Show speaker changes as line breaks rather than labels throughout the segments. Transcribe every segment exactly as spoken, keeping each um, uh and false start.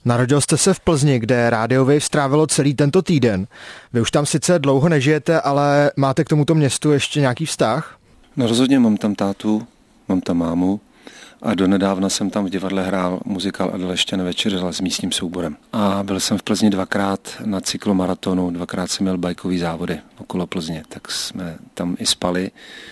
Narodil jste se v Plzni, kde Radio Wave strávilo celý tento týden. Vy už tam sice dlouho nežijete, ale máte k tomuto městu ještě nějaký vztah?
No rozhodně mám tam tátu, mám tam mámu a donedávna jsem tam v divadle hrál muzikál Adela ještě nevečeřela s místním souborem. A byl jsem v Plzni dvakrát na cyklomaratonu, dvakrát jsem měl bajkový závody okolo Plzně, tak jsme tam i spali.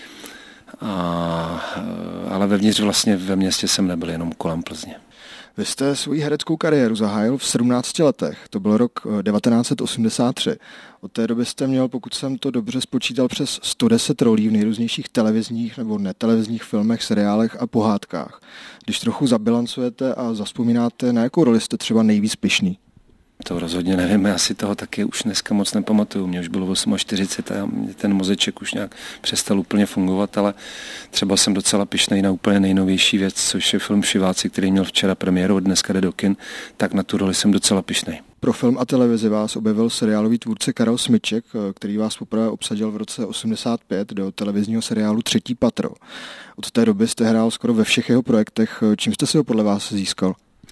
A, ale vevnitř vlastně ve městě jsem nebyl, jenom kolem Plzně.
Vy jste svou hereckou kariéru zahájil v sedmnácti letech, to byl rok devatenáct set osmdesát tři. Od té doby jste měl, pokud jsem to dobře spočítal, přes sto deset rolí v nejrůznějších televizních nebo netelevizních filmech, seriálech a pohádkách. Když trochu zabilancujete a zavzpomínáte, na jakou roli jste třeba nejvíc pyšný?
To rozhodně nevím, já si toho taky už dneska moc nepamatuju. Mně už bylo čtyřicet osm a ten mozeček už nějak přestal úplně fungovat, ale třeba jsem docela pyšnej na úplně nejnovější věc, což je film Šiváci, který měl včera premiéru, dneska jde do kin, tak na tu roli jsem docela pyšnej.
Pro film a televizi vás objevil seriálový tvůrce Karel Smyček, který vás poprvé obsadil v roce osmdesát pět do televizního seriálu Třetí patro. Od té doby jste hrál skoro ve všech jeho projektech. Čím jste si ho podle vás získal?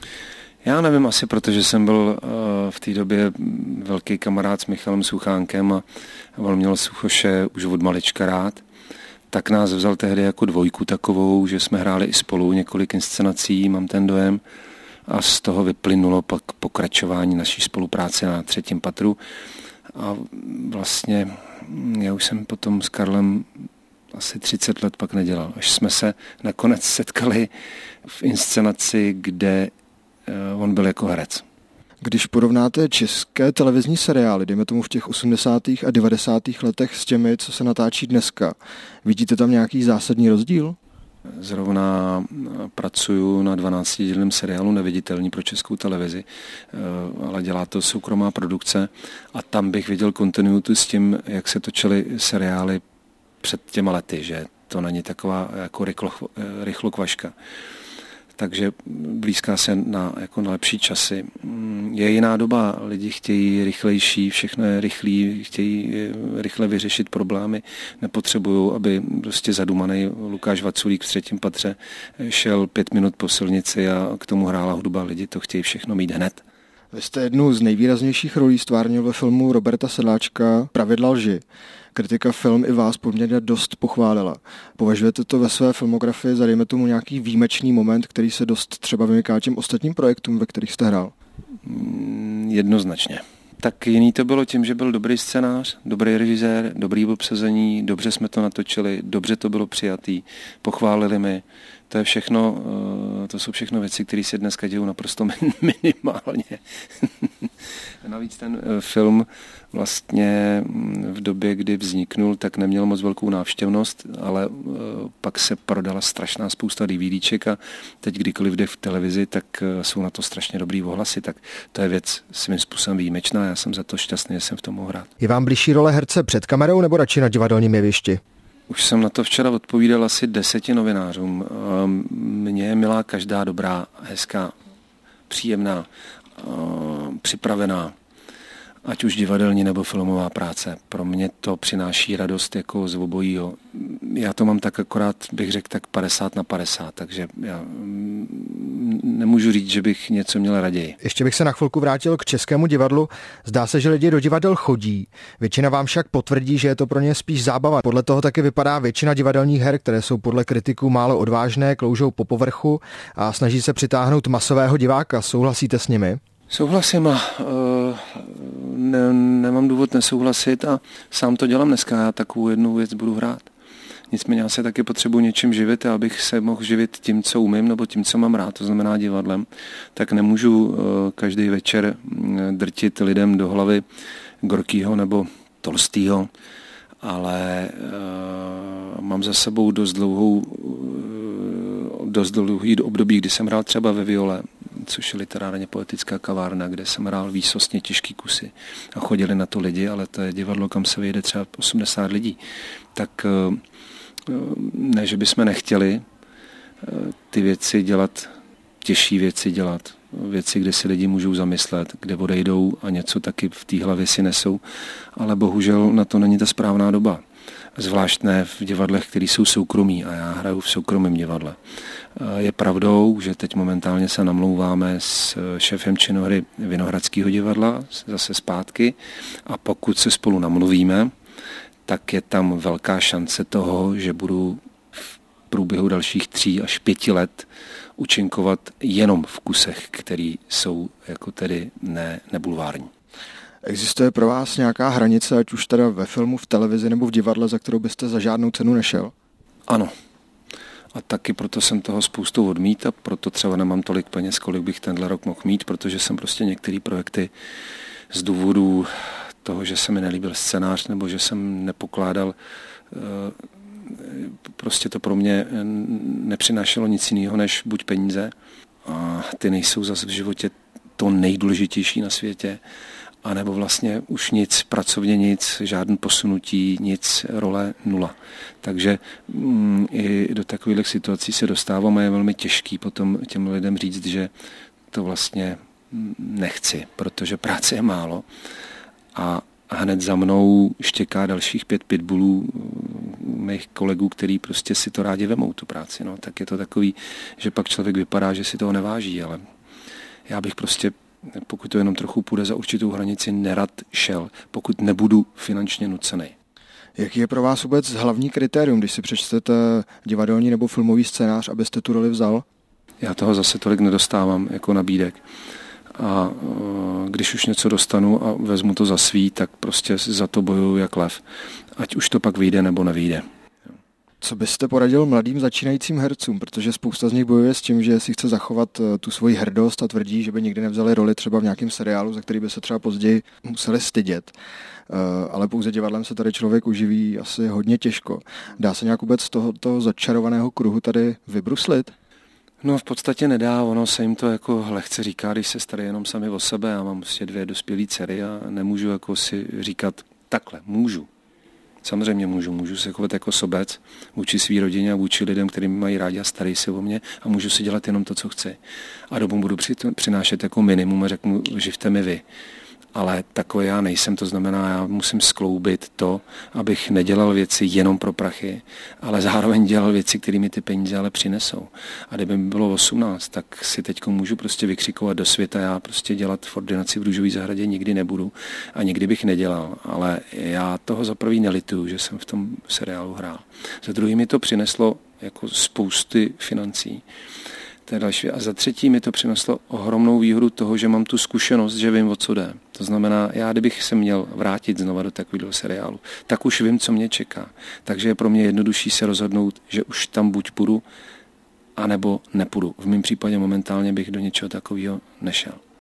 Já nevím, asi protože jsem byl v té době velký kamarád s Michalem Suchánkem a on měl Suchoše už od malička rád, tak nás vzal tehdy jako dvojku takovou, že jsme hráli i spolu několik inscenací, mám ten dojem, a z toho vyplynulo pak pokračování naší spolupráce na Třetím patru. A vlastně já už jsem potom s Karlem asi třicet let pak nedělal, až jsme se nakonec setkali v inscenaci, kde on byl jako herec.
Když porovnáte české televizní seriály, dejme tomu v těch osmdesátých a devadesátých letech s těmi, co se natáčí dneska, vidíte tam nějaký zásadní rozdíl?
Zrovna pracuju na dvanáctidílném seriálu Neviditelní pro Českou televizi, ale dělá to soukromá produkce a tam bych viděl kontinuitu s tím, jak se točily seriály před těma lety, že to není taková jako rychlo, rychlokvaška. Takže blízká se na, jako na lepší časy. Je jiná doba, lidi chtějí rychlejší, všechno je rychlý, chtějí rychle vyřešit problémy, nepotřebují, aby prostě zadumaný Lukáš Vaculík v Třetím patře šel pět minut po silnici a k tomu hrála hudba, lidi to chtějí všechno mít hned.
Vy jste jednu z nejvýraznějších rolí stvárnil ve filmu Roberta Sedláčka Pravidla lži. Kritika film i vás poměrně dost pochválila. Považujete to ve své filmografii za, dejme tomu, nějaký výjimečný moment, který se dost třeba vymyká těm ostatním projektům, ve kterých jste hrál?
Jednoznačně. Tak jiný to bylo tím, že byl dobrý scénář, dobrý režisér, dobrý obsazení, dobře jsme to natočili, dobře to bylo přijatý, pochválili mi. To je všechno, to jsou všechno věci, které se dneska dějou naprosto minimálně. Navíc ten film vlastně v době, kdy vzniknul, tak neměl moc velkou návštěvnost, ale pak se prodala strašná spousta DVDček a teď kdykoliv jde v televizi, tak jsou na to strašně dobrý ohlasy, tak to je věc svým způsobem výjimečná, já jsem za to šťastný, že jsem v tom mohl hrát.
Je vám blížší role herce před kamerou nebo radši na divadelním jevišti?
Už jsem na to včera odpovídal asi deseti novinářům. Mně je milá každá dobrá, hezká, příjemná, připravená, ať už divadelní nebo filmová práce. Pro mě to přináší radost jako z obojího. Já to mám tak akorát, bych řekl, tak padesát na padesát, takže já nemůžu říct, že bych něco měl raději.
Ještě bych se na chvilku vrátil k Českému divadlu. Zdá se, že lidi do divadel chodí. Většina vám však potvrdí, že je to pro ně spíš zábava. Podle toho taky vypadá většina divadelních her, které jsou podle kritiků málo odvážné, kloužou po povrchu a snaží se přitáhnout masového diváka. Souhlasíte s nimi?
Souhlasím a uh, ne, nemám důvod nesouhlasit a sám to dělám dneska, já takovou jednu věc budu hrát. Nicméně já se taky potřebuji něčím živit a abych se mohl živit tím, co umím nebo tím, co mám rád, to znamená divadlem, tak nemůžu uh, každý večer drtit lidem do hlavy Gorkýho nebo Tolstýho, ale uh, mám za sebou dost dlouhou uh, dost dlouhý období, kdy jsem hrál třeba ve viole, což je literárně poetická kavárna, kde jsem hrál výsostně těžký kusy a chodili na to lidi, ale to je divadlo, kam se vejde třeba osmdesát lidí. Tak ne, že bychom nechtěli ty věci dělat, těžší věci dělat, věci, kde si lidi můžou zamyslet, kde odejdou a něco taky v té hlavě si nesou, ale bohužel na to není ta správná doba. Zvlášť ne v divadlech, které jsou soukromí a já hraju v soukromém divadle. Je pravdou, že teď momentálně se namlouváme s šéfem činohry Vinohradského divadla, zase zpátky, a pokud se spolu namluvíme, tak je tam velká šance toho, že budu v průběhu dalších tří až pěti let účinkovat jenom v kusech, který jsou jako tedy ne, nebulvární.
Existuje pro vás nějaká hranice, ať už teda ve filmu, v televizi nebo v divadle, za kterou byste za žádnou cenu nešel?
Ano. A taky proto jsem toho spoustu odmít a proto třeba nemám tolik peněz, kolik bych tenhle rok mohl mít, protože jsem prostě některé projekty z důvodu toho, že se mi nelíbil scénář nebo že jsem nepokládal, prostě to pro mě nepřinášelo nic jiného než buď peníze, a ty nejsou zase v životě to nejdůležitější na světě, a nebo vlastně už nic, pracovně nic, žádný posunutí, nic, role nula. Takže mm, i do takových situací se dostávám a je velmi těžký potom těm lidem říct, že to vlastně nechci, protože práce je málo a hned za mnou štěká dalších pět pitbullů mých kolegů, který prostě si to rádi vemou, tu práci. No. Tak je to takový, že pak člověk vypadá, že si toho neváží, ale já bych prostě, pokud to jenom trochu půjde za určitou hranici, nerad šel, pokud nebudu finančně nucený.
Jaký je pro vás vůbec hlavní kritérium, když si přečtete divadelní nebo filmový scénář, abyste tu roli vzal?
Já toho zase tolik nedostávám jako nabídek. A když už něco dostanu a vezmu to za svý, tak prostě za to bojuju jak lev. Ať už to pak vyjde nebo nevyjde.
Co byste poradil mladým začínajícím hercům, protože spousta z nich bojuje s tím, že si chce zachovat tu svoji hrdost a tvrdí, že by nikdy nevzali roli třeba v nějakém seriálu, za který by se třeba později museli stydět. Ale pouze divadlem se tady člověk uživí asi hodně těžko. Dá se nějak vůbec z tohoto začarovaného kruhu tady vybruslit?
No v podstatě nedá, ono se jim to jako lehce říká, když se starají jenom sami o sebe. Já mám prostě dvě dospělé dcery a nemůžu jako si říkat takhle, můžu. Samozřejmě můžu, můžu se chovat jako sobec vůči svý rodině a vůči lidem, kteří mají rádi a starají se o mě, a můžu si dělat jenom to, co chci. A domů budu přinášet jako minimum a řeknu, živte mi vy. Ale takový já nejsem, to znamená, já musím skloubit to, abych nedělal věci jenom pro prachy, ale zároveň dělal věci, které mi ty peníze ale přinesou. A kdyby mi bylo osmnáct, tak si teď můžu prostě vykřikovat do světa, já prostě dělat v ordinaci v Růžové zahradě nikdy nebudu a nikdy bych nedělal, ale já toho za prvý nelituju, že jsem v tom seriálu hrál. Za druhý mi to přineslo jako spousty financí. To je další. A za třetí mi to přineslo ohromnou výhodu toho, že mám tu zkušenost, že vím, o co jde. To znamená, já kdybych se měl vrátit znova do takového seriálu, tak už vím, co mě čeká. Takže je pro mě jednodušší se rozhodnout, že už tam buď půjdu, anebo nepůjdu. V mém případě momentálně bych do něčeho takového nešel.